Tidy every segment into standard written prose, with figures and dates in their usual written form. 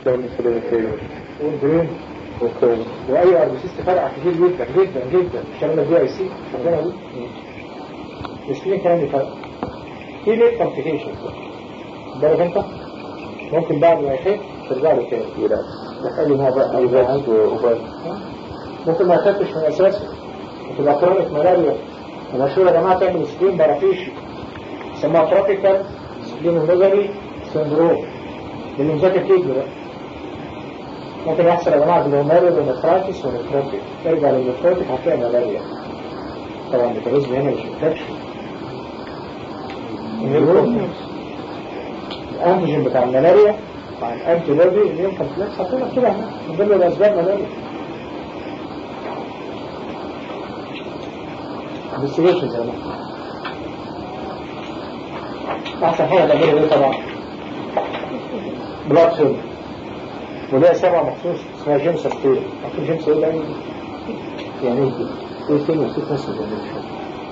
داون الفلويد والبرين واي ار بي سي تفرقع كتير جدا جدا جدا. الكلام ده اي سي شغاله دي مش في كلام يفرق. في ليه كومبليكيشنز بالك انت ممكن بعد ما يخف ترجع له تاني يلعب تخلي ما بقى يبعد وبعد. ممكن ما يخفش من اساسه وتبقى كرونيك ملاريا. ومشهور يا جماعه تعمل سكين برافيشي يسموها تروبيكال سبلينوميجالي سندروم اللي مذاكر كده بقى. ممكن يحصل يا جماعه بالهوماري والنفرايتس والنفروتيك. ترجع للنفروتيك هتلاقي ملاريا. طبعا الميكانيزم هنا مش انفكشن. الانتيجين بتاع الملاريا مع الانتي بودي اللي يمكن كومبلكس هتطلع كده من ضمن الاسباب ملاريا. انفستيجيشن زي ما احسن حاجه تعملها ايه طبعا؟ بلاد فيلم وليها سبع مخصوص اسمها جيمس ستيل. عارفين جيمس ايه ده؟ يعني ايه فين وسيط نفسه ده مش فاهم.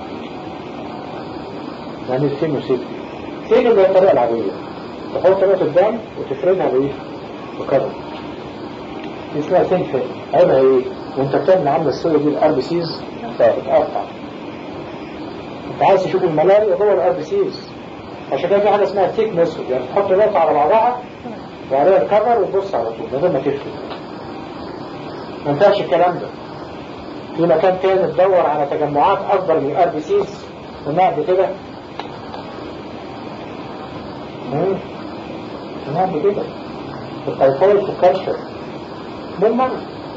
يعني فين وسيط فين اللي هي الطريقه العاديه تحط نقطه الدم وتفردها بايه؟ بكرر. دي اسمها فين فين. عيبها ايه؟ وانت بتعمل عامله السويه دي الار بي سيز بتقطع. انت عايز تشوف الملاريا جوه الار بي سيز عشان كده في حاجه اسمها ثيك ميثود. يعني تحط نقطه على بعضها وعليها الكفر وتبص على طول من غير ما تفرد. ما ينفعش الكلام ده. في مكان تاني تدور على تجمعات اكبر من الار بي سيز ونقعد كده ونقعد كده في التايفويد في الكالشر بالمره.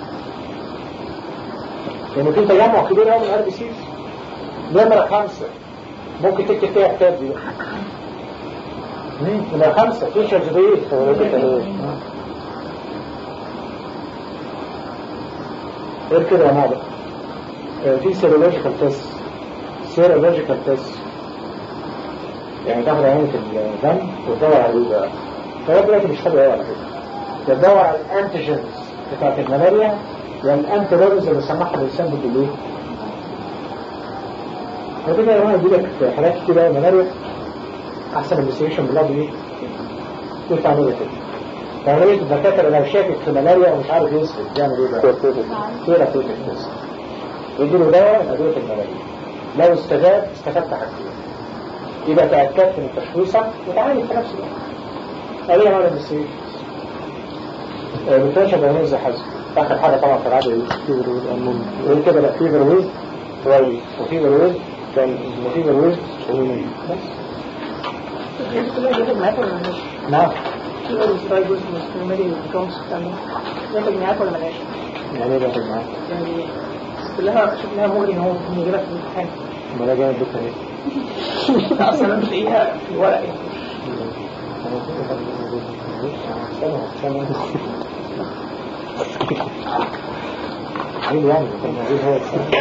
يعني في تجمع كبير قوي من الار بي سيز. نمرة 5 ممكن تكتب فيها كتاب دي. نمرة 5 فيشرز بايه؟ غير كده يا معلم في سيرولوجيكال تيست. سيرولوجيكال تيست يعني تاخد عينة الدم وتدور عليه بقى. فهو دلوقتي مش حلو قوي على كده. تدور على الانتيجينز بتاعت الملاريا والانتي بوديز اللي سمحها بالانسان بالايه؟ وكده يا جماعه يجيلك حالات كتير قوي ملاريا احسن انفستيجيشن بالله بايه؟ ايه تعملها كده؟ تعمليه الدكاتره لو شاكك في ملاريا ومش عارف يثبت يعمل ايه بقى؟ ثيرابيوتيك تيست. يديله دواء من ادويه الملاريا. لو استفدت حاجتين. يبقى تاكدت من تشخيصك وتعالج في نفس الوقت. قال ايه هذا الانفستيجيشن؟ بالفرشه بيانيه زي حزم. اخر حاجه طبعا في العاده ايه؟ فيبر ويز امون. يقول كده لا فيبر ويز كويس وفيبر ويز كان وفيبر ويز بس. نعم. فيبر ويز رايبوز مستمري وجونز كمان. ياخد معاك ولا ملاش؟ يعني ايه باخد معاك؟ يعني كلها شفناها مغري ان هو بيجيبها في الامتحان. ما ده جاي الدكتور ايه؟ اصلا بتلاقيها في الورق يعني. عيل يعني كان عيل هو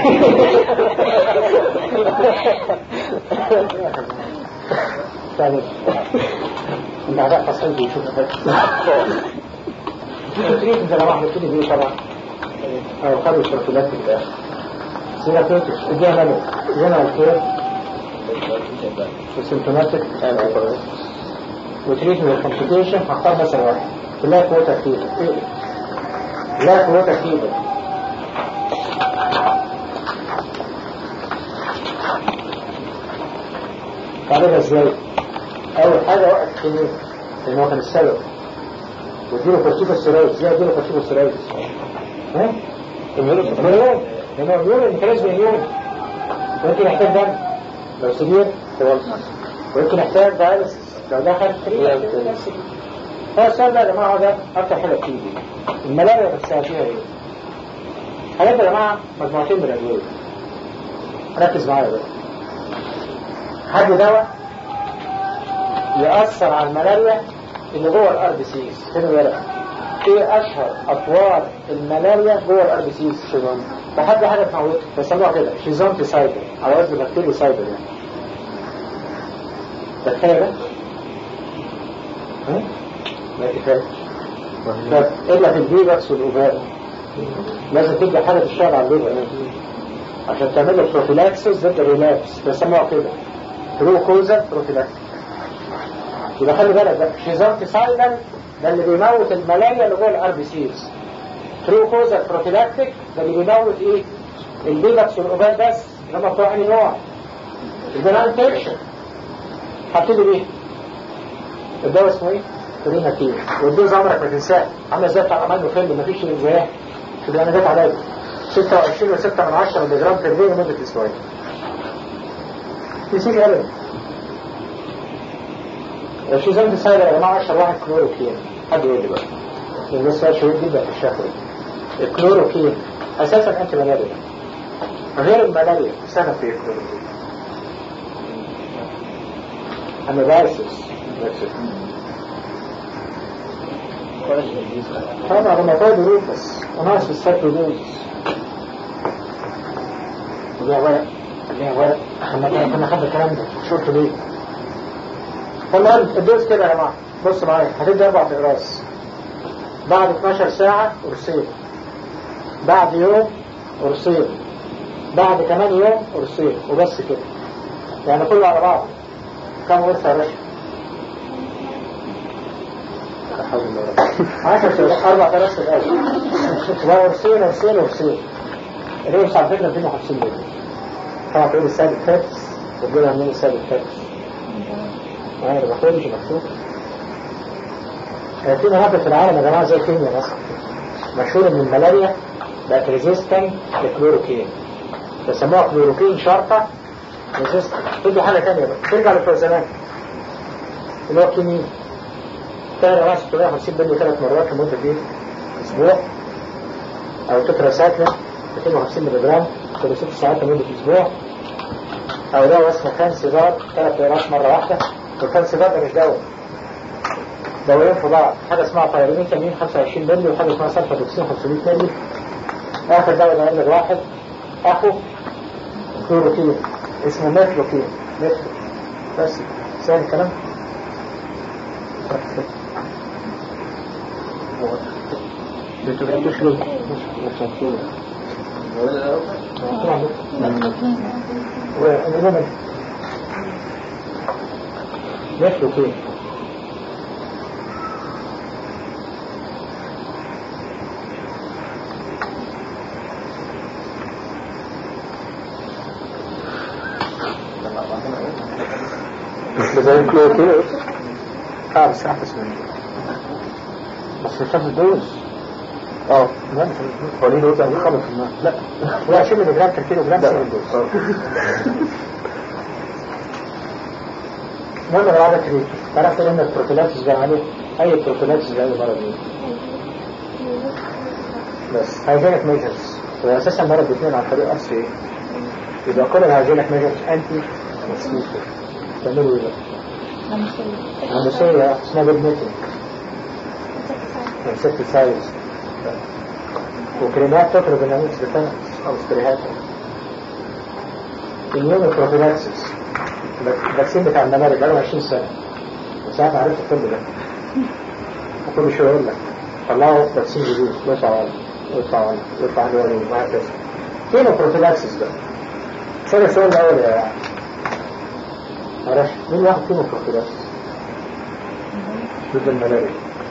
ثالث انت عداء تصحيح بيشوف تريد انت لما احنا تريد ايه طبعا او خلوا الشرطلات في الاخر سيراتوتكس اديها ملك ادينا الخير وسيمتوماتيك وتريد من الكومبليكيشن هختار مثلا واحد بلاك ووتر فيبر. بلاك ووتر فيبر تعملها ازاي؟ اول حاجه وقت الكيمياء لان هو كان السبب واديله كورتيكوستيرويد. ازاي اديله كورتيكوستيرويد؟ ها؟ المليون لما المليون الميكانيزم مليون ممكن يحتاج دم لو سبير ممكن يحتاج دايلس لو دخل هو السؤال ده يا جماعه ده اكتر حاجه بتيجي. الملاريا بس فيها ايه؟ حاجات يا جماعه مجموعتين من الادويه. ركز معايا بقى. حد دواء يأثر على الملاريا اللي جوه الار بي سيز. خلي بالك ايه اشهر اطوار الملاريا جوه الار بي سيز؟ شيزون. لحد حاجه تموت بيسموها كده شيزون سايبر على وزن بكتيريا سايبر يعني. ده كفايه ده؟ لا كفايه. الا في الفيروس والاوفال لازم تبدا حاجه تشتغل على الليفر عشان تعمل له بروفيلاكسس ضد الريلابس. بيسموها كده برو كوزال بروفيلاكسس. يبقى خلي بالك بقى شيزون سايبر ده اللي بيموت الملايا اللي جوه الار بي سيز. ترو كوزال بروفيلاكتيك ده اللي بيموت ايه؟ البيبكس والاوبال بس اللي هم بتوع انهي نوع؟ البنان تيرشن. هبتدي بيه الدواء اسمه ايه؟ كوريناكين. والدوز عمرك ما تنساه، عامله زي بتاع عملنا فيلم مفيش زيها. شوف انا جت عليا 26.6 ملي جرام بير داي لمده اسبوعين. تنسيش ابدا. الشيزان تساعد يا جماعه 10 واحد كلوروكين. حد يقول لي بقى. لان ده سؤال شهير جدا في الشفوي. الكلوروكين اساسا انتي ملاريا. غير الملاريا سنه في الكلوروكين. اميبايسس. طبعا روماتويد روبس وناقص السيتوزوز. ليها ورق كنا خدنا الكلام ده شفته ليه؟ فالمهم الدوز كده يا جماعه بص معايا هتدي 4 اقراص بعد 12 ساعه قرصين، بعد يوم قرصين، بعد كمان يوم قرصين، وبس كده يعني كله على بعض. كم قرص يا باشا؟ 10 4 قرص في الاول قرصين الريوس على فكره 250 مللي. طبعا تقول السابق فاتس وتقول عاملين السابق فاتس انا ما بخرجش مكتوب. في مناطق في العالم يا جماعه زي كينيا مثلا مشهور ان الملاريا بقت ريزيستنت للكلوروكين، بيسموها كلوروكين شرطه ريزيستنت. تدي حاجه ثانيه بقى ترجع لبتوع زمان اللي هو كيمين تقرا راس 650 مللي 3 مرات لمده ايه؟ اسبوع، او تترا ساكنه 250 مللي جرام كل 6 ساعات لمده اسبوع، او دواء اسمه كانسيدار 3 اقراص مره واحده. والكانسيدار ده مش دواء، دوايين في بعض، حاجه اسمها بايريميتامين 25 مللي وحاجه اسمها سلفادوكسين 500 مللي. اخر دواء ده عندك واحد اخو كلوروكين اسمه ميثلوكين. بس سهل الكلام. انتوا جبتوش ليه؟ مش مكتوب. وعموما ميثلوكين زي الكلوروكين بس احسن منه بس مش هتاخد دوز. لا هو ليه دوز يعني خلص الماء. لا 20 ملي جرام في كيلو جرام سيب الدوز. المهم انا بعد كريت عرفت ان البروفيلاكسيس ده عليه اي بروفيلاكسيس لاي مرض ايه بس هيجيلك ميجرز واساسا المرض بيتنقل عن طريق قص ايه؟ يبقى كل هيجيلك ميجرز انتي مسكيتو. تعملوا ايه بقى؟ عمسية اسمها بالميتنج انسكتسايدز وكريمات تطرد الناموس بتاعت او سبريهات. اليوم البروفيلاكسيس الفاكسين بتاع الملاريا بقاله 20 سنة وساعات عرفت الطب ده وكل شوية يقول لك طلعوا فاكسين جديد يطلع عنه وهكذا. فين البروفيلاكسيس ده؟ سأل السؤال الأول يا معرفش مين واحد فيهم البروفيلاكسيس ضد الملاريا؟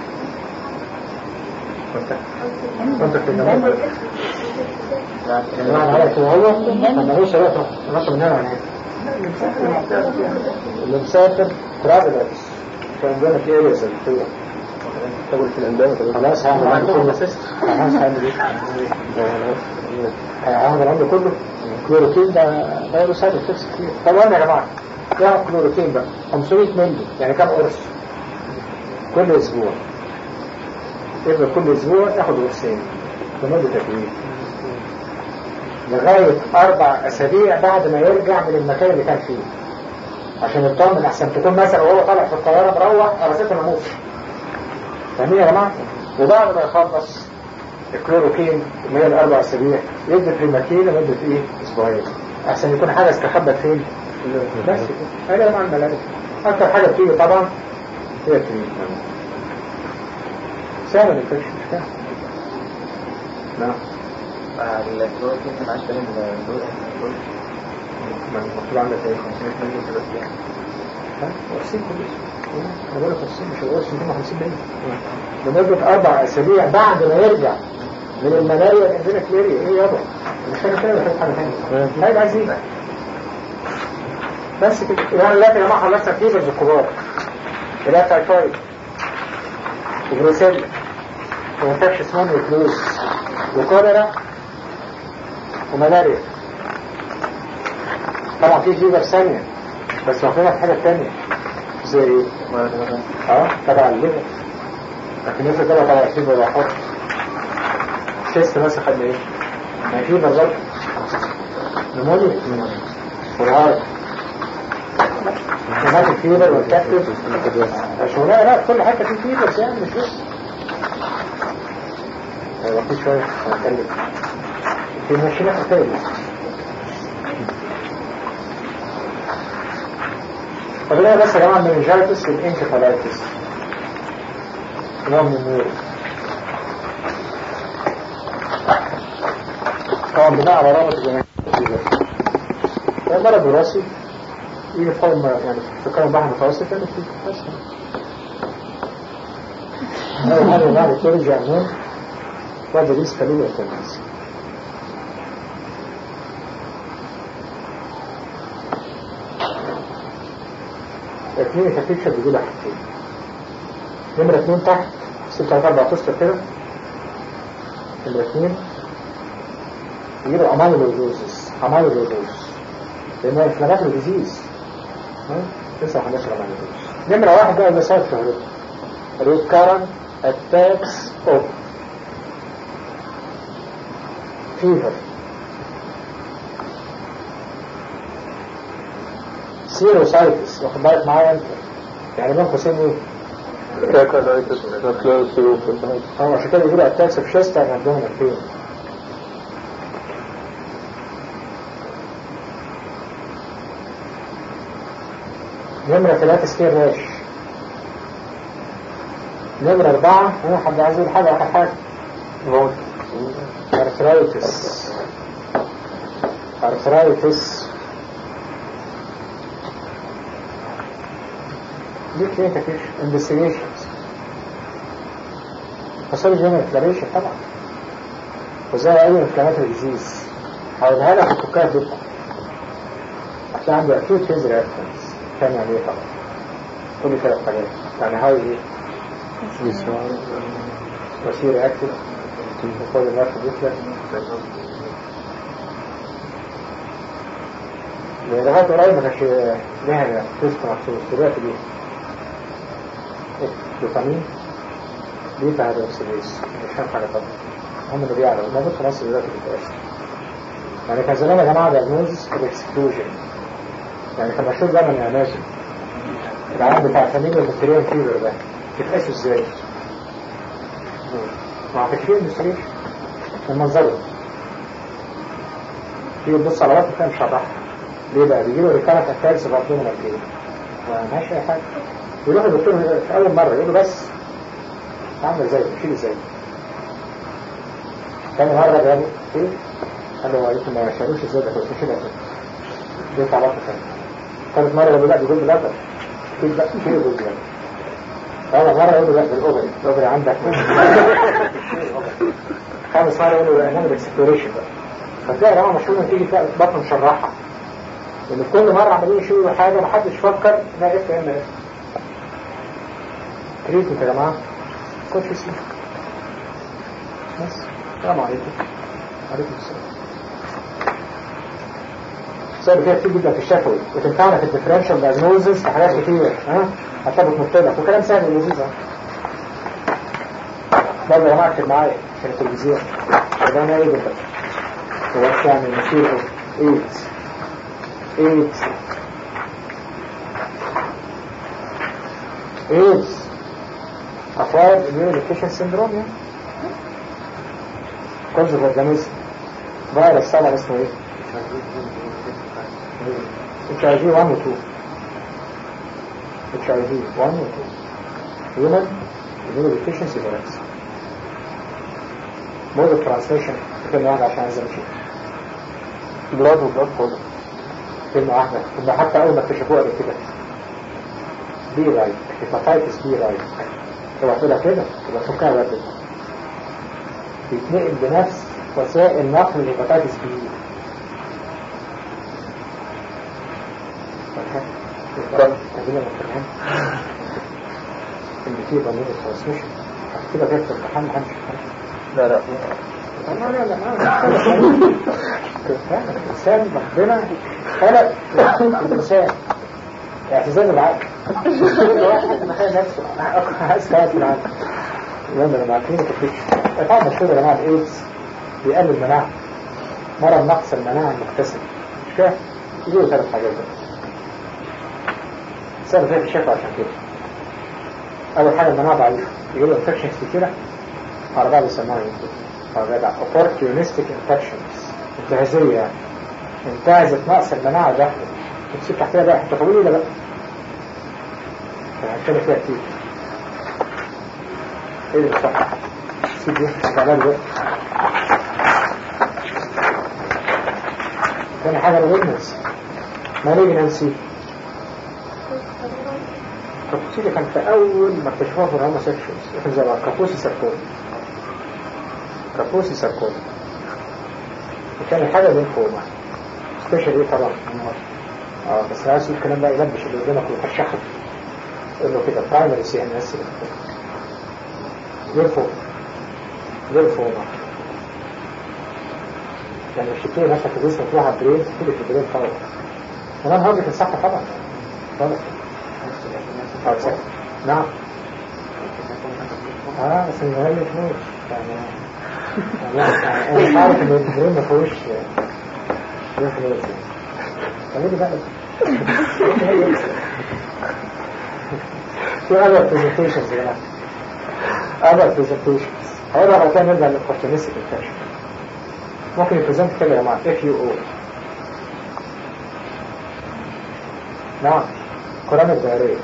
وانت في الملاريا الواحد عارف هو لما هو شباب رقم منها عن اللي مسافر ترافلرز كان عندنا في اريا سلطوة تقول في الاندامة خلاص هعمل عنده كله خلاص هعمل عنده كله كلوروكين ده فيروس هذا الفكس كتير. طبعا يا جماعة ياخد كلوروكين بقى 500 مللي يعني كام قرص كل اسبوع. يبقى كل اسبوع ياخد قرصين لمدة تكوين لغاية 4 أسابيع بعد ما يرجع من المكان اللي كان فيه عشان يطمن احسن تكون مثلا وهو طالع في الطيارة مروح قرصته نموت. فاهمين يا جماعة؟ وبعد ما يخلص الكلوروكين اللي هي 4 أسابيع يدي بريماكين لمدة ايه؟ اسبوعين احسن يكون حاجة استخبت فين؟ بس كده. هذا مع الملاريا اكتر حاجة بتيجي طبعا هي التريد. سهل الفكش مش فاهم. نعم الكلوروكين ما عادش بالي من الدول مكتوب عندك ايه 500 مللي كده ها ورسيم كل انا بقول لك 50 مش هقول 250 دقيقة لمدة 4 أسابيع بعد ما يرجع من الملاريا الانزيمك ليريا. ايه يابا مش حاجة تانية ولا حاجة تانية هيبقى عايزين بس كده. يعني دلوقتي يا جماعة خلصنا فيبرز الكبار اللي هي تايفايد وبروسيلا وانفكشن وفلوس وكوليرا وملاريا. طبعا في فيبر ثانية بس واخدينها في حاجة تانية زي ايه؟ تبع الليفر لكن يفرق طبعا تبع الفيبر واحط شيست مثلا خدنا ايه؟ ما في فيبر برضه نمونيا والهارد هناك الفيبر والكاكتوس شغلها لا كل حاجة في فيبر يعني مش بس وقت شوية هنتكلم في مشكلة خطيرة. طب ايه بس يا جماعة المنجايتس والانكفالايتس نوع من النور طبعا بناء على رابط الجماعية ده مرض وراثي يجي في قوم يعني في قوم بحر متوسط يعني فيه بس أول حاجة نعمل ترجع عموم وهذا ليس كليل التنس. اثنين تفتيشة بيقول حاجتين نمرة 2 تحت 6-4 تسطر كده. نمرة 2 يجيبوا أمايلويدوزس لأنه إنفلاماتوري ديزيز لسه هنشرح أمايلويدوزس. نمرة 1 بقى بسبب شهرته recurrent attacks of fever سيروسايتس واخد بالك معايا انت يعني بين قوسين ايه؟ عشان كده يقولوا اتاكس في شيست يعني عندهم الفين. نمرة 3 سكير راش. نمرة 4 هنا حد عايز يقول حاجة آخر حاجة أرثرايتس دي كلينيكال انفستيجيشنز فصل جينيرال انفلاميشن طبعا وزي اي انفلاماتوري ديزيز هقولها لك الكوكايه دي هتلاقي عنده اكيوت فيز رياكشنز كان يعني ايه طبعا كل 3 حاجات يعني هاي ايه وسير رياكشن وكل الناس بيطلع لغايه قريب ما كانش لها تيست مخصوص دلوقتي دي دوبامين بيتا هيدروكسيليز مش فاهم حاجه طبعا هم اللي بيعرفوا الموضوع في مصر دلوقتي بيتقاس يعني كان زمان يا جماعه دايجنوزس بالاكسكلوجن يعني كان مشهور زمان يا ماشي العيان بتاع فاميليا بكتيريا فيبر ده بيتقاسوا ازاي؟ مع تكفير المستريح من منظره تيجي تبص على وقت كان شرح ليه بقى بيجيله ريكارنت اتاكس برضه من الكيل ماشي اي حاجه يروح الدكتور في اول مره يقول له بس عامل ازاي شيل ازاي تاني مره جابه ايه قال له عليكم ما شالوش ازاي ده كنت كده بيطلع بطل ثاني. ثالث مره يقول له لا بيقول له لا كده بقى شيل يقول له رابع مره يقول له لا بالاوفري عندك خامس مره يقول له لا نعمل اكسبلوريشن بقى فتلاقي يا جماعه مشهور ان تيجي تلاقي بطن مشرحه لان كل مره عمالين يشيلوا حاجه محدش فكر انها اف ام اف تريتمنت يا جماعه خش اسمه بس السلام عليكم. عليكم السلام. سؤال كده كتير جدا في الشفوي وتنفعنا في الديفرنشال دايجنوزس في حاجات كتير هتثبت مختلف وكلام سهل ولذيذ برضه يا جماعه اكتب معايا عشان التلفزيون ده انا ايه جدا هو يعني المشير ايدز أفراد immunodeficiency syndrome يعني كونجوجال اورجانيزم فيروس طبعا اسمه ايه؟ HIV 1 و 2 HIV 1 و 2 human immunodeficiency virus mode of transmission كلمة واحدة عشان عايز امشي بلاد كله كلمة واحدة كنا حتى أول ما اكتشفوها قبل كده بي رايت هيباتايتس بي رايت تبقى تقولها كده تبقى فكها بقى كده بيتنقل بنفس وسائل نقل الهيباتايتس بي تقريبا الفرحان اللي فيه ضمير الترانسميشن كده غير الفرحان محدش لا لا الإنسان ربنا خلق الإنسان اعتزال العقل كل واحد مخيل نفسه عايز كواد في العقل لما عارفين كتبش طبعا مشهور يا جماعة الإيدز بيقلل المناعة مرض نقص المناعة المكتسب مش كده؟ يجيبوا 3 حاجات بس سبب ذلك الشفاء عشان كده أول حاجة المناعة ضعيفة يجيبوا انفكشنز كتيرة على بعض يسموها opportunistic infections انتهازية يعني انتهزت نقص المناعة داخل تسيب تحتها بقى حتى طويلة بقى فهكذا فيها كتير ايه اللي صح سيب دي تعمل بقى ثاني حاجة الويدنس ماليجنانسي كابوسي كان في أول ما اكتشفوها في الهومو سيكشوالز اسم زي كابوسي ساركوما وكان الحاجة لينفوما سبيشال ايه طبعا بس عايز الكلام بقى يلبش اللي قدامك ويفشخه يقول له كده برايمري سي ان اس لينفوما يعني مش تبتدي نفسك في جسمك تروح على البرين تبتدي في البرين طبعا كمان هو في الصحة طبعا نعم بس المهم فلوس يعني انا عارف ان البرين ما فيهوش فلوس تعملي بقى في other presentations يا جماعة other presentations هقولها بعد كده نرجع للopportunistic infection ممكن يبريزنت كده يا جماعة FUO نعم كورونيك دايريا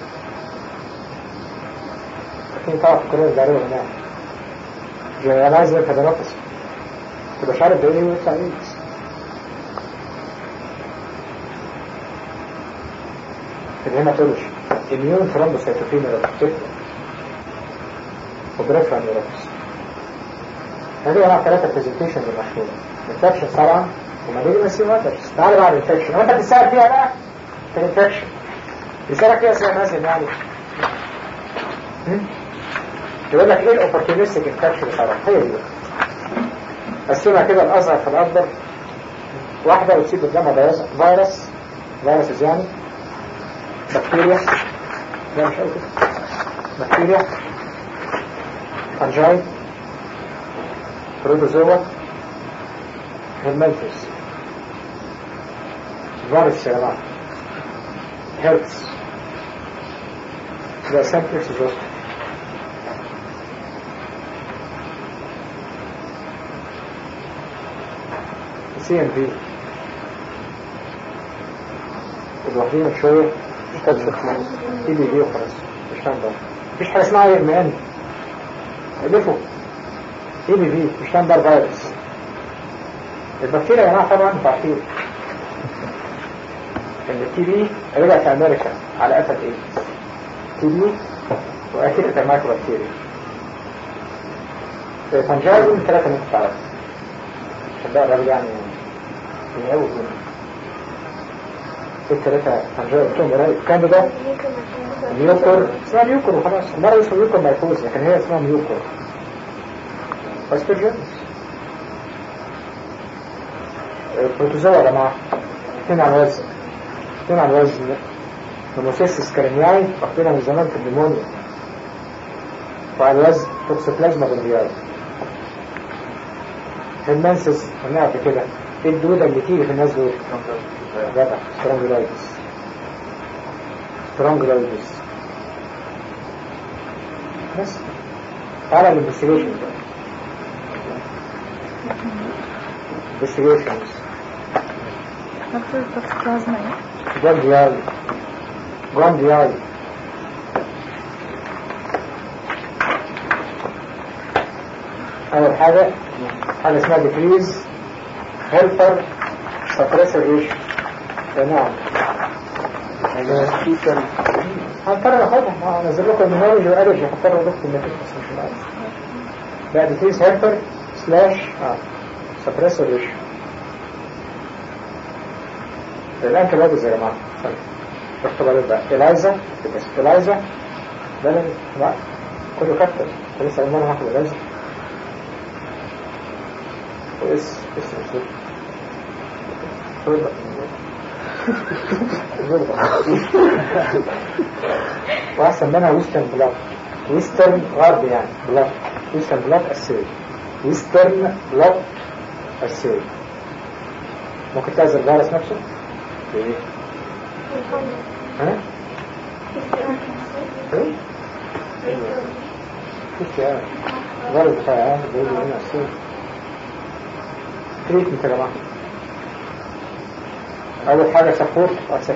لكن طبعا كورونيك دايريا هنا جنرالايز هيباتوباثي تبقى مش عارف ده ايه ويطلع ايدز الهيماتولوجي immune thrombocytopenia وبريفرال نيوروباثي هذه أنواع 3 بريزنتيشنز المشهورة انفكشن طبعا وماليجنسي وماترز تعالى بقى الانفكشن وانت بتسأل فيها بقى في الانفكشن بيسألك فيها سنة نازل يعني يقول لك ايه الاوبورتونيستيك انفكشن طبعا هي دي قسمها كده الاصغر في الاكبر واحدة وتسيب قدامها فيروس يعني بكتيريا لا مش قوي كده بكتيريا فانجاي بروتوزوا هيلمنتس فيروس يا جماعة هيرتس ده سامبلكس زوست CMV الوحدين شوية TBV وخلاص مش فاهم بقى مفيش حاجة اسمها IMN الفوا TBV مش فاهم بقى فيروس البكتيريا يا جماعة طبعا تعطيل ان الTB رجع في امريكا على قفل ايه TB واكيد المايكرو بكتيريا فانجايزم 3 من تعرف عشان بقى الراجل يعني من اول هنا الثلاثة فانجايزم كان ده ميوكور اسمها ميوكور وخلاص المرة اسمها ميوكور مايكوز لكن هي اسمها ميوكور فاسترجنس البروتوزوا يا جماعة اثنين على الوزن نموسيسس كارينياي واخدينها من زمان في النمونيا وعلى الوزن توكسوبلازما بالدياي المنسس قلناها قبل كده ايه الدودة اللي تيجي في الناس دول جدع سترونجلايتس بس تعالى الانفستيجيشن investigations دكتور توكسوبلازما ايه؟ جراندياي اول حاجة اسمها ديكريز هيلبر سبريسر ايش نعم هنضطر ناخدها، هنزل لكم المينولوجي والالرجي، هضطر اضيف النتيجة بس مش العادي. بقى ديكريز هيلبر سلاش سبريسور ريشيو. الانتي بوديز يا جماعة اختبارات بقى إلايزا تبقى إلايزا ده لا كله كابتن لسه قلنا لها هاخد إلايزا وإس مصير وأحسن منها ويسترن بلاك، ويسترن غرب يعني بلاك، ويسترن بلاك أسيري، ويسترن بلاك أسيري. ممكن تأذي الفيروس نفسه؟ ايه؟ ها؟ ايه؟ كيف يعني؟ الفيروس بتاعي بيقول لي هنا أسيري. تريتمنت يا جماعة. أول حاجة سبورت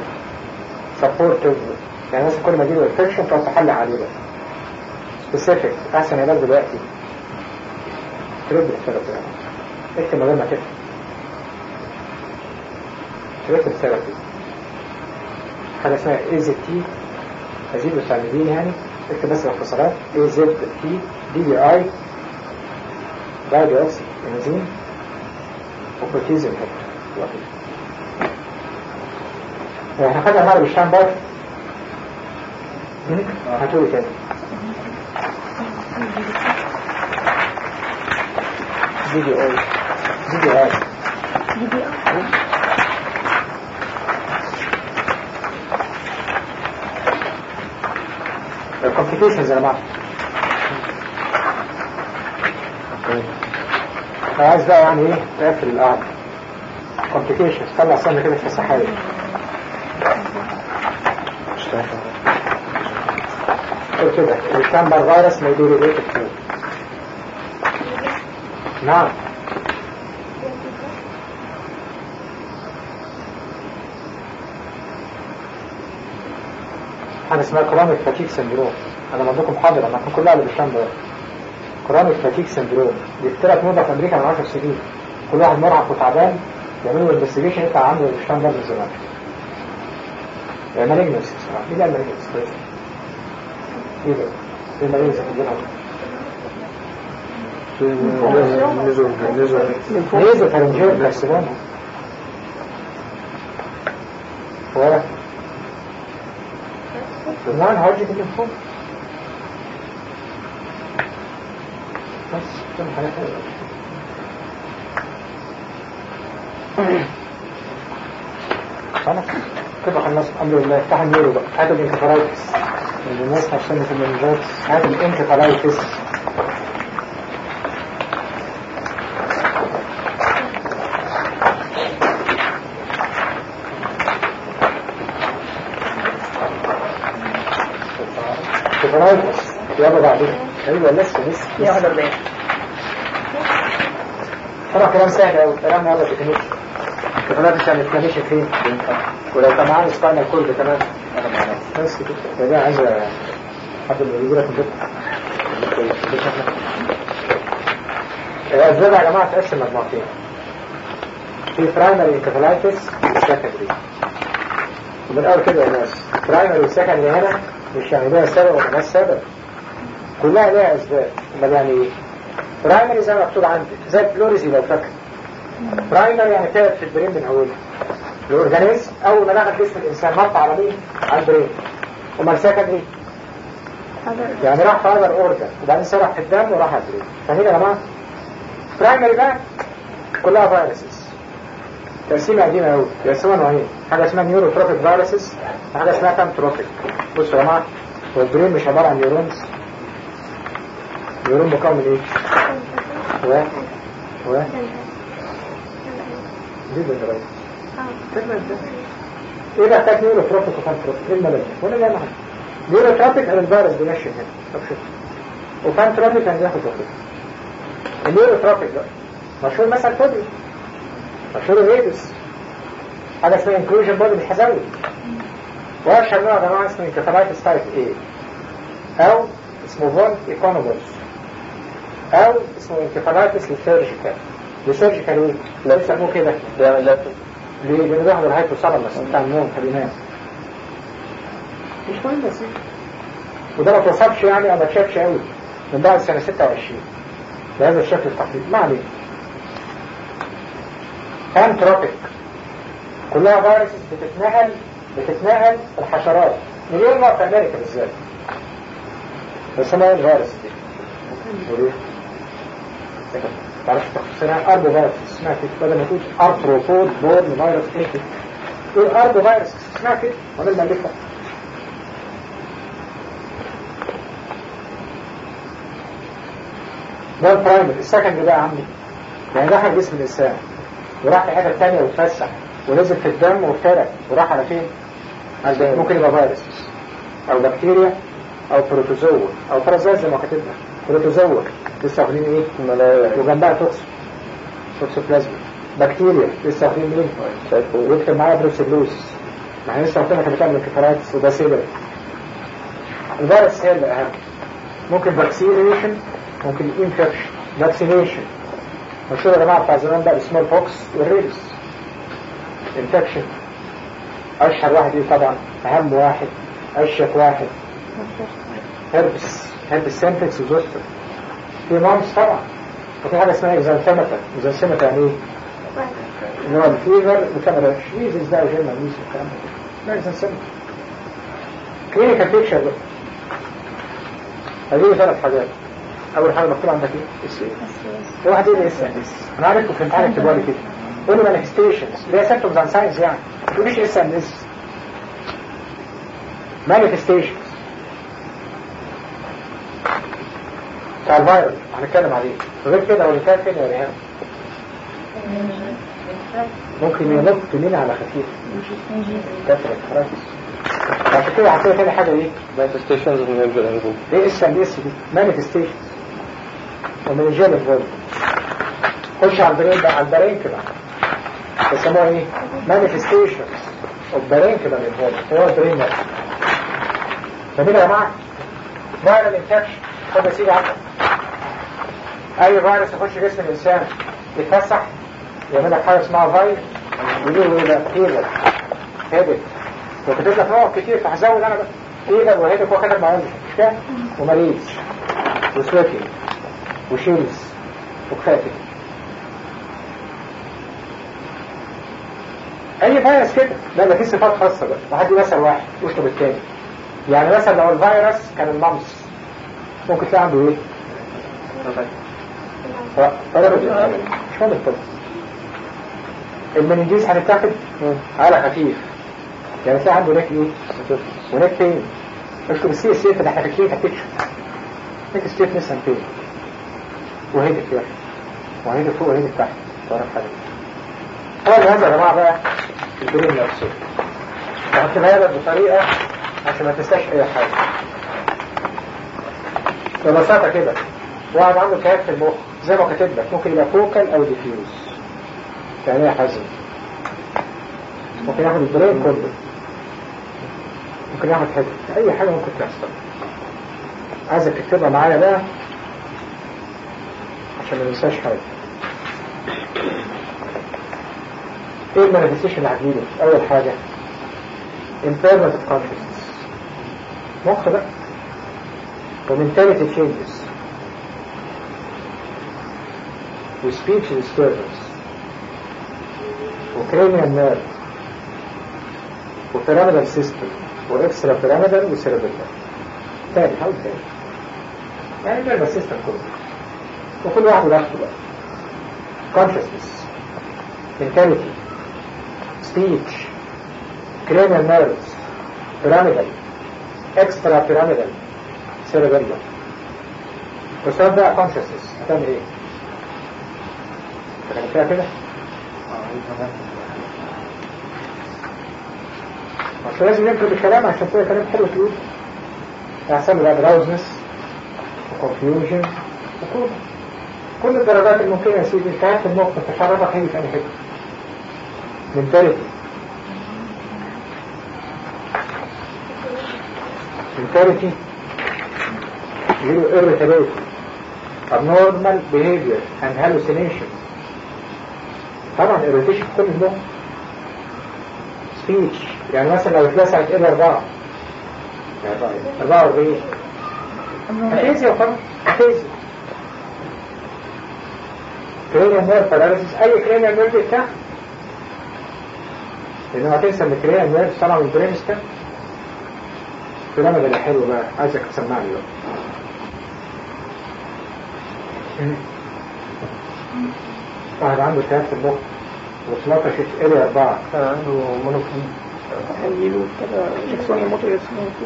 يعني مثلا كل ما يجيله انفكشن تقعد تحل عليه بقى سبيسيفيك أحسن علاج دلوقتي تريد الثيرابي يعني اكتب مجمع كده تريد الثيرابي حاجة اسمها AZT أزيد الثانيين يعني اكتب بس الاختصارات AZT DBI دايدي أوكسي إنزيم وبروتيزم احنا خدنا مرة بالشام بار هتقولي تاني DBI الكومبليكيشنز يا جماعة عايز بقى يعني ايه تقفل القعدة كومبليكيشنز طلع سنة كده في السحايا كده الشامبر فيروس ما يدور بيت الكتير نعم حاجة اسمها كرونيك فاتيك سندروم انا بديكم محاضرة ما كان كلها اللي بالشامبر كرونيك فاتيك سندروم دي طلعت موضة في امريكا من 10 سنين كل واحد مرهق وتعبان يعملوا انفستيجيشن يطلع عنده الشامبر من زمان مالجنس بصراحة ايه ده المالجنس ايه ده ايه المالجنس في نيزو فرنجير كارسينوما هو نوعا هارجي كده فوق بس كل حاجة خلاص كده خلص الحمد لله افتح النيرو بقى هاتوا الانكفالايتس الناس عشان في المنجات هاتوا الانكفالايتس انكفالايتس يلا بعدين ايوه لسه يا 41 طبعا كلام سهل قوي كلام واضح بتنيش انكفالايتس يعني تنيش فين ولو كان معاه سباينال كورد كمان انا معاه بس كده ده عايز حد اللي يجي لك البيت الأسباب يا جماعة تقسم مجموعتين في برايمري انكفالايتس وسكندري ومن أول كده يا ناس برايمري وسكندري هنا مش يعني لها سبب ولا مالهاش سبب كلها لها أسباب امال يعني إيه؟ برايمري زي ما مكتوب عندي زي البلوريزي لو فاكر برايمري يعني تعب في البرين من أوله الأورجانيزم أول ما دخل جسم الإنسان نط على مين؟ على البرين امال سكندري يعني راح في هذا الأورجان وبعدين سرح في الدم وراح على البرين فاهمين يا جماعة؟ برايمري بقى كلها فيروسز تقسيمة قديمة قوي يقسموها نوعين حاجة اسمها نيوروتروفيك فيروسز وحاجة اسمها كامتروفيك بصوا يا جماعة هو البرين مش عبارة عن نيورونز نيورون مكون من ايه؟ دي بالغاية ايه بقى تاك نيوروتروفيك وكامتروفيك ايه الملك وانا جاي معاك نيوروتروفيك على الفيروس بيمشي هنا طب شوف وكامتروفيك يعني ياخد وقت النيوروتروفيك بقى مشهور مثلا فودي مشهور الريدس حاجة اسمها انكلوجن بودي مش هزود واشهر نوع يا جماعة اسمه انكفالايتس تايب ايه او اسمه فون ايكونوبوس او اسمه انكفالايتس للسيرجيكال ايه؟ لا بيسموه كده بيعمل لابتوب ليه؟ لأنه بياخد الهايبوثالاموس بتاع النوم فبينام مش مهم يا سيدي. وده ما توصفش يعني او ما تشافش قوي من بعد سنة 26 بهذا الشكل التقليدي. ما عليه. انتروبيك كلها فيروسز بتتنقل الحشرات مليون نوع في امريكا بالذات. بس ما هي الفيروس دي؟ وليه؟ معرفش تخصصنا اربو فيروس اسمها كده بدل ما تقول ارثروبود بورن فيروس ايه كده؟ ايه اربو فيروس اسمها كده؟ ولا الملكة؟ ده البرايمر. السكند بقى عندي يعني دخل جسم الانسان وراح في حته ثانيه واتفسح ونزل في الدم وافترق وراح على فين؟ على الدم. ممكن يبقى فيروس او بكتيريا او بروتوزوا او فرازات زي ما كتبنا. بروتوزوا لسه واخدين ايه؟ الملايا وجنبها توكسوبلازما. بكتيريا لسه واخدين مين؟ ويكتب معاها بروسيلوس. ما احنا لسه واخدينها كانت بتعمل انكفالات وده سيبر. الفيروس هي اللي اهم. ممكن فاكسينيشن ممكن انفكشن. فاكسينيشن مشهور يا جماعه بتاع زمان بقى السمول بوكس والريبس. انفكشن اشهر واحد ايه طبعا؟ اهم واحد اشهر واحد هربس سيمبلكس وزوستر. في مامس طبعا. وفي حاجه اسمها اكزانثيمتا يعني ايه؟ اللي هو الفيفر وكاميرا ميزز بقى وجينا ميزز والكلام ده. اكزانثيمتا. كلينيكال بيكتشر بقى. هذه 3 حاجات. اول حاجه مكتوب عندك ايه؟ اس واحد ايه اس ان اس. انا عارف في امتحان اكتبوا لي كده. قولوا مانيفستيشنز اللي هي سيمبتومز اند ساينز يعني. ما تقوليش اس ان اس. مانيفستيشنز بتاع الفيروس هنتكلم عليه. غير كده ولا كان فين يا ريهام؟ ممكن ينط منين على خفيف كثرة خلاص. عشان كده هتلاقي تاني حاجة ايه؟ مانيفستيشنز ونرجع نقول ايه اس ان اس دي؟ مانيفستيشنز ومنجال الفولد. خش على البرين بقى، على البرين كده بيسموها ايه؟ مانيفستيشنز اوف برين كده الفولد. هو البرين نفسه. فاهمين يا جماعة؟ فايرال انفكشن. خد يا سيدي عندك اي فيروس يخش جسم الانسان يتفسح يعمل لك حاجه اسمها فايروس يقولوا ايه ده؟ فيبر هيدك. وكتب لك نوع كتير فهزود انا بقى فيبر وهيدك وكتب معاهم مش كده؟ ومريض وسويتنج وشيلز وكفاتك. اي فيروس كده لا في صفات خاصه بقى. وهدي مثل واحد واشطب التاني. يعني مثلا لو الفيروس كان الممس ممكن تلاقي عنده ايه؟ مش مهم الطب. المننجيز هنتاخد على خفيف يعني تلاقي عنده نيك ايه؟ ونيك فين؟ اشكر السي اس اف اللي احنا فاكرين هتكشف نيك ستيف نسان فين؟ وهيدك يعني وهيدك فوق وهيدك تحت. تعرف حاجه هو هذا يا جماعه بقى البرين نفسه. هكتبها لك بطريقه عشان ما تنساش اي حاجه. ببساطة كده واحد عنده التهاب في المخ زي ما كتب لك ممكن يبقى فوكال او ديفيوز. يعني ايه حزن؟ ممكن ياخد البرين كله. ممكن ياخد حته اي حاجة ممكن تحصل. عايزك تكتبها معايا بقى عشان ما ننساش حاجة. ايه المانيفستيشن اللي هتجيله؟ اول حاجة impairment of consciousness. مخ بقى وmentality changes وspeech disturbance وcranial nerve وpyramidal system وextra pyramidal وcerebellum. تاني حاول تاني يعني nervous system كله وكل واحد لوحده بقى. consciousness mentality speech cranial nerves pyramidal extra pyramidal cerebellum. والسؤال بقى consciousness هتعمل ايه؟ فكان فيها كده؟ مش لازم نكتب الكلام عشان تلاقي كلام حلو تقول. هيحصل بقى drowsiness وconfusion كل الدرجات الممكنة يا سيدي. التهاب في المخ تشربك هي في أي حتة. mentality يجيله irritability abnormal behavior and hallucination. طبعا irritation في كل المخ. speech يعني مثلا لو اتلسعت إلى 4 44 افيزيا وخلاص افيزيا كرينيال نيرف باراليسيس اي كرينيال نيرف بتاع لانه هتنسى ان كرينيال نيرف طالع من البرين ستيم. كلامه ده حلو بقى عايزك تسمعني بقى. واحد عنده التهاب في المخ واتناقشت اريا 4 كان عنده مونوكلين هيجيله كده جاكسونيا موتور يسمونيتس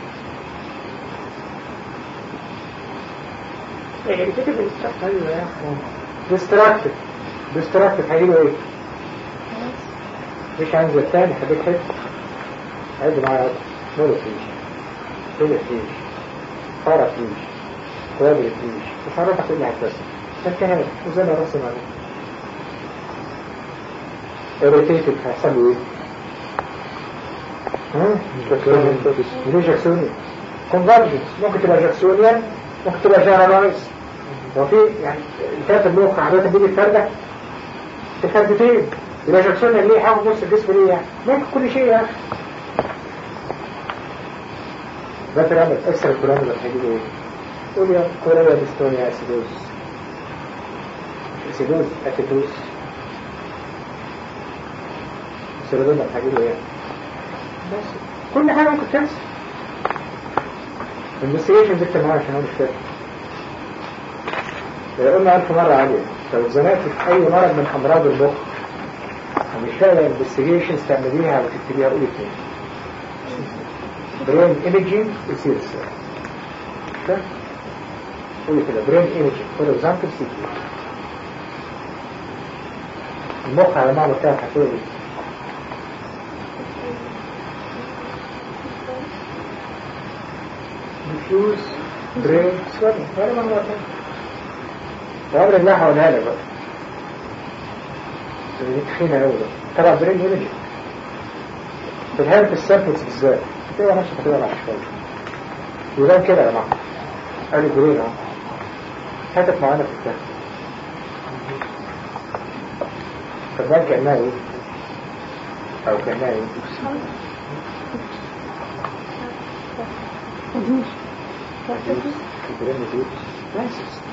ريبيتيف ديستراكت. ايوه يا اخي ديستراكتيف هيجيله ايه؟ مش هنزل تاني حبيت حته عد معايا مونوكلين فيلفليش بارافليش كوادرفليش مش هعرفك ايه اللي هتبسم الكهات وزي ما رسم عليه irritated هيحصل له ايه؟ ليه جاكسونيا؟ convergence ممكن تبقى جاكسونيا ممكن تبقى جنرالايز. لو في يعني الكات المخ عادة بيجي الفردة في فردتين يبقى جاكسونيا ليه حاول نص الجسم ليه يعني ممكن كل شيء يعني ده ترامل اكسر الكرامل هيجيبه ايه؟ قول يا كوريا ديستونيا اسيدوز اتيدوز سيرودونا هيجيبه ايه؟ بس كل حاجة ممكن تحصل. الانفستيجيشن دكتور معايا عشان انا مش فاكر قلنا 1000 مرة عالية. لو زنقت في اي مرض من امراض المخ ومش لاقي انفستيجيشنز تعمليها وتكتبيها قولي تاني برين ايميجينج يصير السؤال ده قولي كده برين ايميجينج فور اكزامبل سي تي المخ على معنى بتاعك هتقول ايه؟ diffuse brain swelling ولا معنى بتاعك وعمر الله هقولها لك بقى دي تخينة أوي بقى طبعا برين ايميجينج في الهالة السامبلز بالذات تبقى نفسك هتبقى مع شوية يبان كده يا جماعة قالوا برين اهو هاتف معانا في الكتاب فالبان كأنها ايه او كأنها ايه البرين دي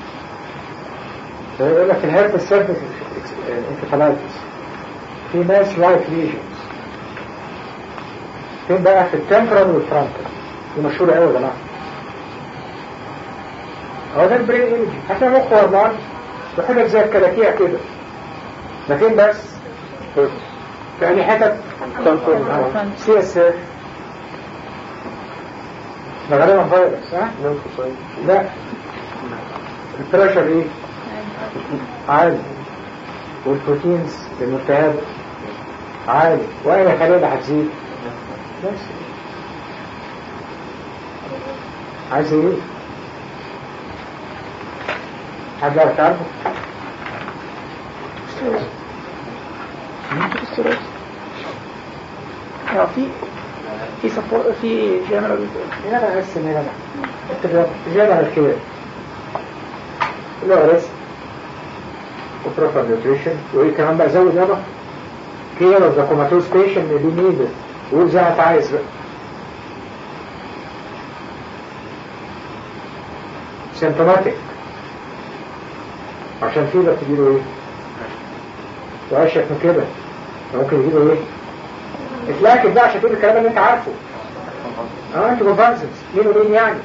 فيقول لك الهالة السامبلز انكفالايتس في ناس لايف ليجنز فين بقى في التمبرال والفرونتال دي مشهورة قوي يا جماعة. هو ده البرين ايميجي هتلاقي مخ ورمان وحدك زي الكلاكيع كده ده فين بس في أي حتت سي اس اف ده غالبا فيروس ها؟ لا البريشر ايه؟ عالي والبروتينز الملتهبة عالي وأين الخلايا هتزيد؟ بس عايز ايه؟ حد يعرف تعرفه؟ في سبورت في جنرال هنا بس هنا بقى جنرال كده اللي هو ريست وبروبر نيوتريشن وايه كمان بقى زود يابا كير اوف ذا كوماتوز بيشنت اللي نيدد وقول زي ما انت عايز بقى سيمتوماتيك عشان في بقى تجيله ايه وعشك من كده ممكن يجيله ايه اتلاكد بقى عشان تقول الكلام اللي انت عارفه انت كونفرسنس مين ومين يعني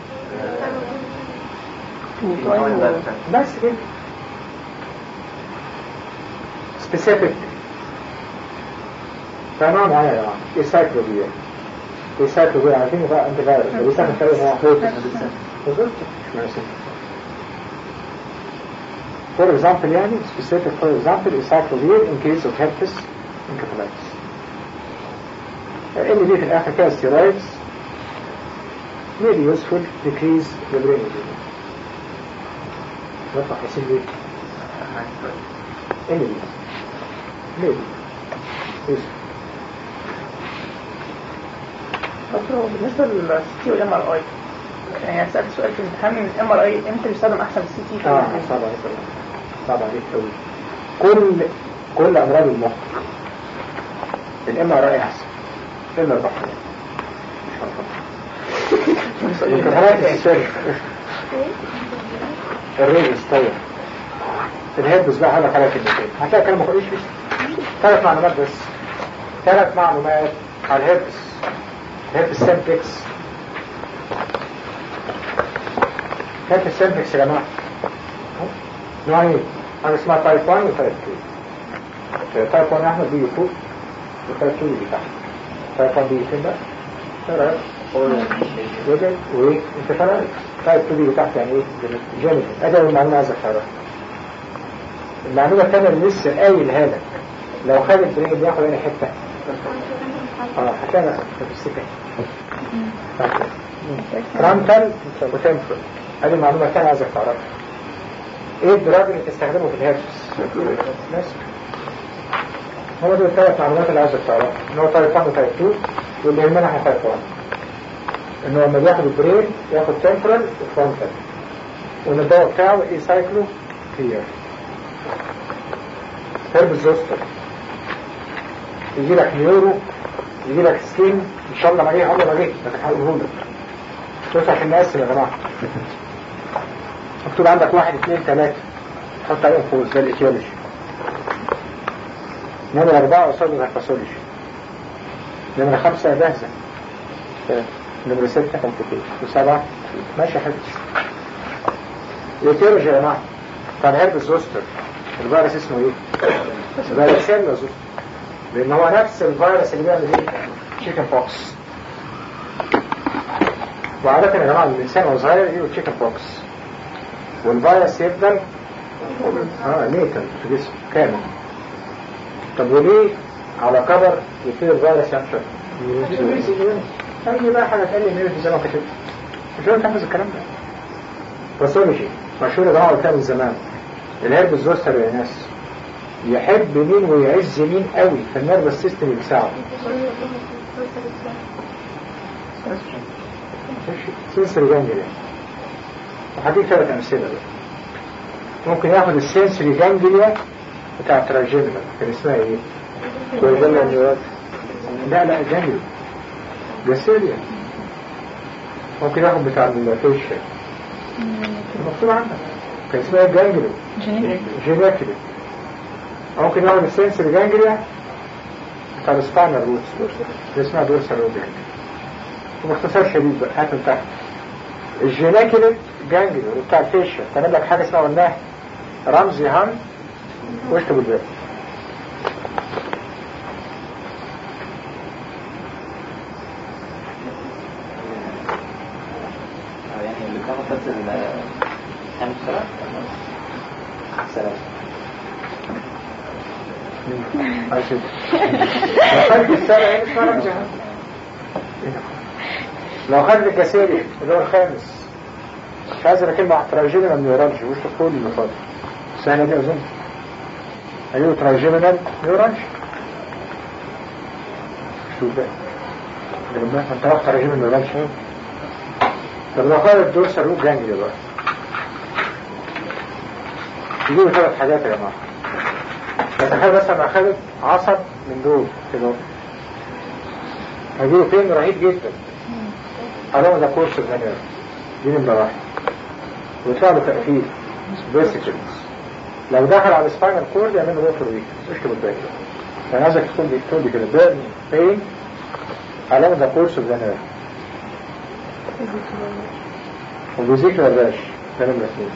بس كده سبيسيفيك تمام معايا يا جماعه ايه سايكلوبيا ايه سايكلوبيا عارفين بقى انت فايروس اللي بيسمى فرق بالظبط for example يعني specific for example encyclopedia in case of herpes encephalitis اللي دي في الآخر كده steroids may be useful decrease the brain edema نطلع حسين دي اللي دي maybe useful دكتور بالنسبة للسي والام ار اي يعني سألت سؤال في الامتحان من الام ار اي امتى بيستخدم احسن السي تي؟ صعب عليك قوي كل امراض المخ الام ار اي احسن الا البحر مش هنفضل الكفرات السيرك الريبس. طيب الهيربس بقى هذا حاجة كلمتين هتلاقي كلمة مخليش فيه 3 معلومات بس 3 معلومات على الهيربس. الهيربس سيمبلكس. الهيربس سيمبلكس يا جماعة نوعين حاجة اسمها تايب 1 وتايب 2. تايب 1 يا احمد بيجي فوق وتايب 2 بيجي تحت. تايب 1 بيجي فين بقى؟ ترى وجل وانتفاعات. تايب 2 بيجي تحت يعني ايه؟ جينيتال. ادي المعلومة عايزك تعرفها. المعلومة الثانية اللي لسه قايلها لك لو خد البرين بياخد هنا حتة هتلاقي في السكة فرونتال وتمبرال. ادي المعلومة الثانية عايزك تعرفها. ايه الدراج اللي تستخدمه في الهيربس؟ هو دول 3 معلومات اللي عايزك تعرفها. ان هو تايب 1 وتايب 2 واللي يهمنا احنا تايب 1 انه لما بياخد البرين ياخد تمبرال وفرونتال وان الدواء بتاعه ايه سايكلو كلير. هيربس زوستر يجي لك نيورو يجي لك سكين ان شاء الله ما جه عمره ما جه لكن هقوله لك بص عشان نقسم يا جماعه. مكتوب عندك 1 2 3 حط عليهم فوز ده الايتيولوجي. نمرة 4 قصاد الهيرباسولوجي. نمرة 5 جاهزة. نمرة 6 كومبليكيشن و7 ماشي يا حبيبي. الايتيولوجي يا جماعه بتاع الهيربس زوستر الفيروس اسمه ايه؟ فاريسيلا زوستر لان هو نفس الفيروس اللي بيعمل ايه؟ تشيكن بوكس. وعادة يا جماعه الانسان وهو صغير يجيله تشيكن بوكس والفيروس يفضل ليتن في جسمه كامل. طب وليه على كبر يبتدي الفيروس ينشر؟ اي بقى حاجه تقل النيرف زي ما كتبت مش هو تحفظ الكلام ده. باثولوجي مشهور يا جماعه قلتها من زمان. الهيربس زوستر يا ناس يحب مين ويعز مين قوي في النيرفس سيستم اللي بتاعه. سنسوري جانجليا. وهديك 3 امثله بقى. ممكن ياخد السنسوري جانجليا بتاع التراجيمنال كان اسمها ايه؟ لا جانجليا جاسيليا. ممكن ياخد بتاع الفيشل مكتوب عنها كان اسمها جانجليا جينيكلي. ممكن ياخد السنسوري جانجليا بتاع السباينال روتس اللي اسمها دورسال روت جانجليا. وباختصار شديد بقى هات من تحت الجينيكلي جانجليا بتاع الفيشل تعمل لك حاجه اسمها قلناها رمزي هان واكتب الباقي. يعني اللي بتاخد بس الخامس سلام عشان لو خدت السابع مش رمزي هان. لو خدت الجاسيلي اللي هو الخامس مش عايز انا كلمه تراجيمنال نيورالجي وش تقول اللي فاضل سهله دي اظن. ايوه تراجيمنال نيورالجي شو ده لما انت واخد تراجيمنال نيورالجي. طب لو خدت الدورسال روت جانجليا بقى يجيبوا 3 حاجات يا جماعه. تخيل مثلا اخدت عصب من دول كده هيجيبوا فين رهيب جدا حرام ده كورس الغنير دي نمرة 1 ويطلع له تقفيل فيسيكلز. لو دخل على السباينال كورد يعمل له موتور ويك مش كده الباقي. يعني عايزك تكون كده بيرن بين علامة ده كورس الغنير وبيزيك الرش ده نمرة 2.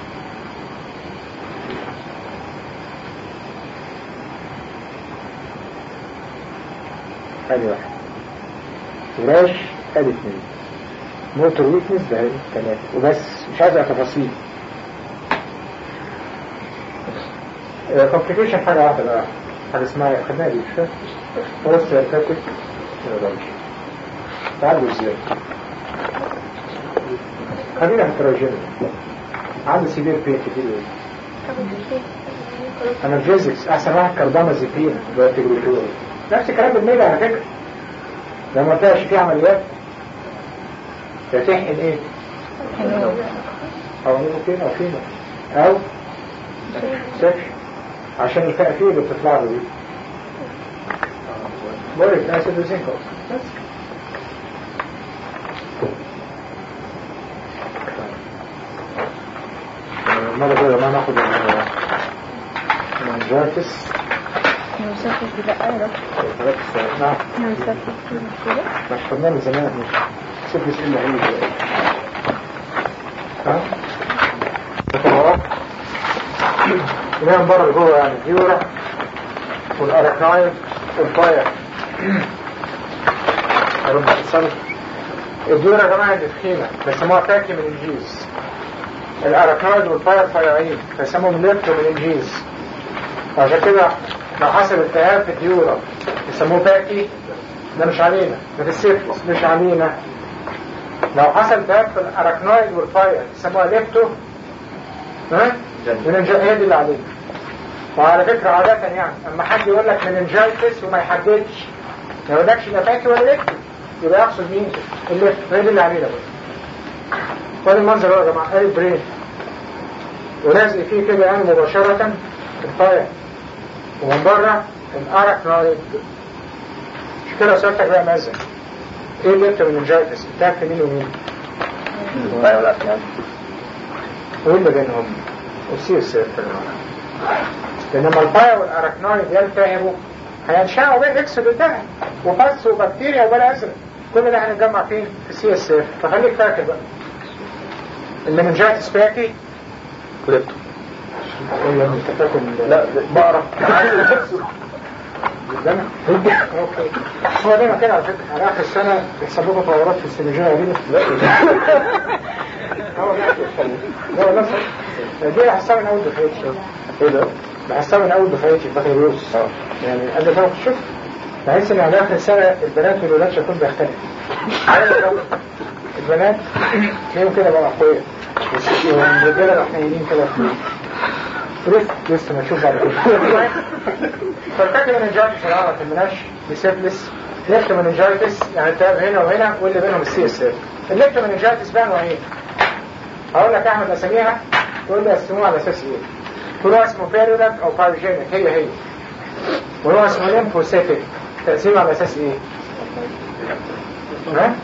ادي 1 وراش ادي 2 موتور ويكنس ده 3 وبس مش عايز تفاصيل. كومبليكيشن حاجة واحدة بقى حاجة اسمها خدناها دي مش فاهم بوست ارتاتيك نيورالجي. تعالوا ازاي خلينا في التراجيمنال. عنده سيفير بين كتير انرجيزكس احسن واحد كاردامازيبين بارتيجلوتول نفس الكلام بالميل على فكرة. لما ما تلاقيش فيه عمليات تحقن ايه او ممكن او فينا او سكش عشان التأثير اللي بتطلع له دي بوريك اسيد وزنكو. مننجايتس نوسافر بلا أيضا نعم نوسافر كده مش خدناه من زمان مش سيبلس إلا هي دلوقتي ها؟ تطورات من بره لجوه يعني الديورا والأراكنايد والفاير رب الصنف الديورا يا جماعة اللي تخينة بيسموها تاكي من الجيز الأراكنايد والفاير فايعين بيسموهم ليبتو من الجيز عشان كده لو حصل التهاب في الديورا يسموه باكي ده مش علينا ده في السيفلس مش علينا لو حصل التهاب في الأراكنايد والفاير يسموها ليبتو مننجايتس دي اللي علينا وعلى فكرة عادة يعني اما حد يقول لك مننجايتس وما يحددش ما يقولكش ده باكي ولا ليبتو يبقى يقصد مين الليبتو هي دي اللي علينا بقى وادي المنظر هو يا جماعة ادي البرين ولازق فيه كده يعني مباشرة الفاير ومن بره الأراكنايد مش كده سؤالتك بقى مازن ايه الليبتو مننجايتس بتاعك مين ومين الفاير والأكنايد وايه اللي بينهم والسي اس اف لانما الفاير والاراكنايد يلتهبوا هينشأوا بين اكس والتهب وفس وبكتيريا وبلا ازرق كل ده هنتجمع فين في السي اس اف فخليك فاكر بقى المننجايتس باكي كليبتو ايه يا ابني انت فاكر لا بقرا قدامك اوكي هو دايما كده على فكره على اخر السنه بيحصل لكم تغيرات في السينجيه دي لا لا دي بحسها من اول دفعتي ايه ده؟ بحسها من اول دفعتي في بكالوريوس يعني قبل كده شوف بحس ان على اخر السنه البنات والولاد شكلهم بيختلف البنات تلاقيهم كده بقى اقوياء والرجاله بقى حنينين كده لسه ما نشوف بعد كده فالتاكي مننجايتس العرض ما تهمناش بسيفلس ليبت مننجايتس يعني التهاب هنا وهنا واللي بينهم السي اس اف الليبت مننجايتس بقى نوعين هقول لك احمد اساميها تقول لي قسموها على اساس ايه كل اسمه بيرولنت او بايروجينيك هي ونوع اسمه ليمفوسيتيك تقسيمه على اساس ايه ها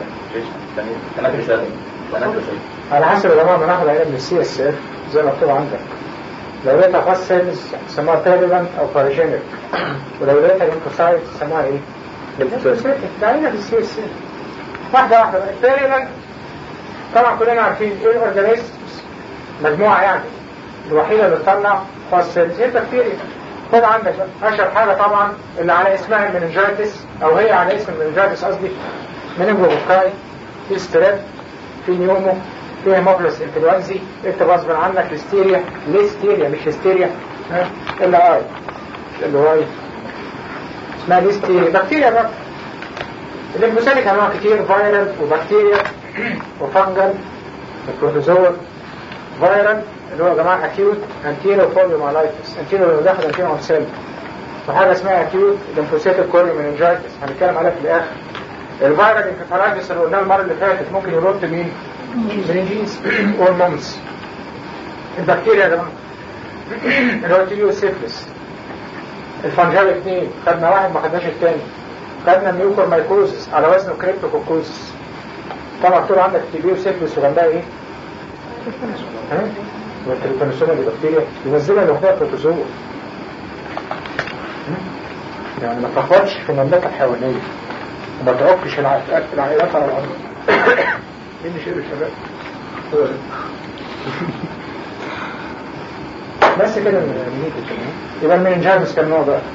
على حسب يا جماعه ما ناخد عينه من السي اس اف زي ما مكتوب عندك لو لقيتها فاست سيلز يسموها بيرولنت او بايروجينيك ولو لقيتها ليمفوسايت يسموها ايه ليمفوسيتيك ده عينه في السي اس اف واحده واحده بقى بيرولنت طبعا كلنا عارفين ايه الاورجانيزم مجموعه يعني الوحيده اللي تطلع فاست سيلز هي البكتيريا خد عندك اشهر حاجه طبعا اللي على اسمها المننجايتس او هي على اسم المننجايتس قصدي مننجوكوكاي في ستريب في نيومو في هيموفيلس انفلونزي اكتب غصب عنك ليستيريا مش هستيريا الا اي اللي هو ايه اسمها ليستيريا بكتيريا بقى الليمفوسيتيك انواع كتير فايرال وبكتيريا وفانجل وبروتوزوا فايرال اللي هو يا جماعه اكيوت انتيرو بوليومايلايتس انتيرو اللي داخل انتيرو سيل وحاجه اسمها اكيوت ليمفوسيتيك كوريومينينجايتس هنتكلم عليها في الاخر الفايرال انكفالايتس اللي قلناه المره اللي فاتت ممكن يرد مين برينجيز والمونس البكتيريا يا جماعه اللي هو تيليوسيفلس الفنجال 2 خدنا واحد ما خدناش الثاني خدنا ميوكور مايكوزس على وزن كريبتوكوكوزس طبعا مكتوب عندك تيليوسيفلس وجنبها ايه والتريبانوسوما دي بكتيريا ينزلها لوحدها بروتوزوا يعني ما تخبطش في المملكه الحيوانيه وما تعكش العائلات على الارض مين اللي شيل الشباب بس كده يبقى المننجايتس كان نوع بقى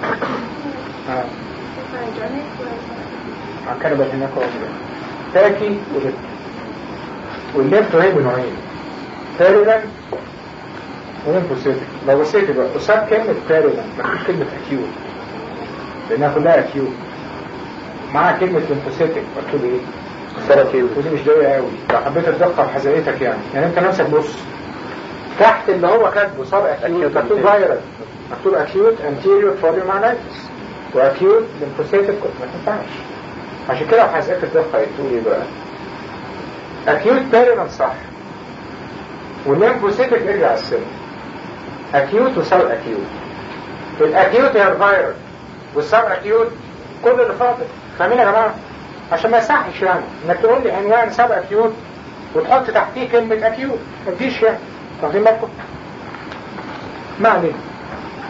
كان هناك تاكي وليبت والليبتو هي بنوعين بيرولنت وليمفوسيتيك لو بصيت بقى قصاد كلمة بيرولنت مفيش كلمة اكيوت لانها كلها اكيوت مع كلمة ليمفوسيتيك مكتوب ايه؟ سيراتيوت ودي مش دقيقة قوي لو حبيت تدقق حزقيتك يعني انت نفسك بص تحت اللي هو كاتبه صار اكيوت مكتوب فايرال مكتوب اكيوت انتيريور بوليومايلايتس واكيوت ليمفوسيتيك ما تنفعش عشان كده حزقيت الدقة تقول ايه بقى؟ اكيوت بيرولنت صح والليمفوسيتيك ارجع السن اكيوت وسب اكيوت الاكيوت هي الفيروس والسب اكيوت كل اللي فاضل فاهمين يا جماعه عشان ما يصحش يعني انك تقول لي عنوان سب اكيوت وتحط تحتيه كلمه اكيوت ما تجيش يعني واخدين بالكم ما علينا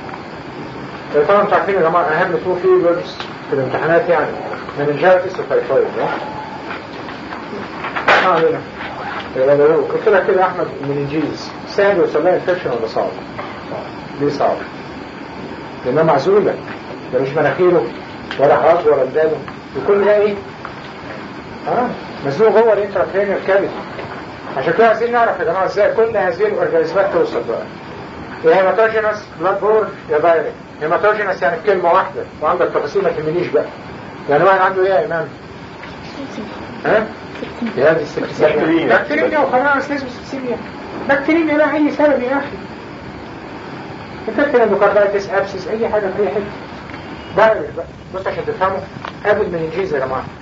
طبعا انتوا عارفين يا جماعه اهم تو في ويردز في الامتحانات يعني مننجايتس وتايفويد. علينا قلت لك كده يا احمد المننجيز سهل يوصل لها انفكشن ولا صعب؟ ليه صعب؟ لانها معزوله، ده مش مناخيره ولا حواجبه ولا ودانه وكل ده ايه؟ مزنوق جوه الانتراكرينيال كافيتي. عشان كده عايزين نعرف يا جماعه ازاي كل هذه الاورجانيزمات توصل بقى. يا هيماتوجينس بلاد بورن يا دايركت. هيماتوجينس يعني بكلمه واحده وعندك تفاصيل ما تهمنيش بقى. يعني واحد عنده ايه يا امام؟ يا دي السبتيميا. بكتيريا وخلاص نسبه سبتيميا. بكتيريا لا اي سبب يا اخي. انت اندوكاردايتس ابسس اي حاجه في اي حته. دايركت بقى. بص عشان تفهموا قبل المننجيز يا جماعه.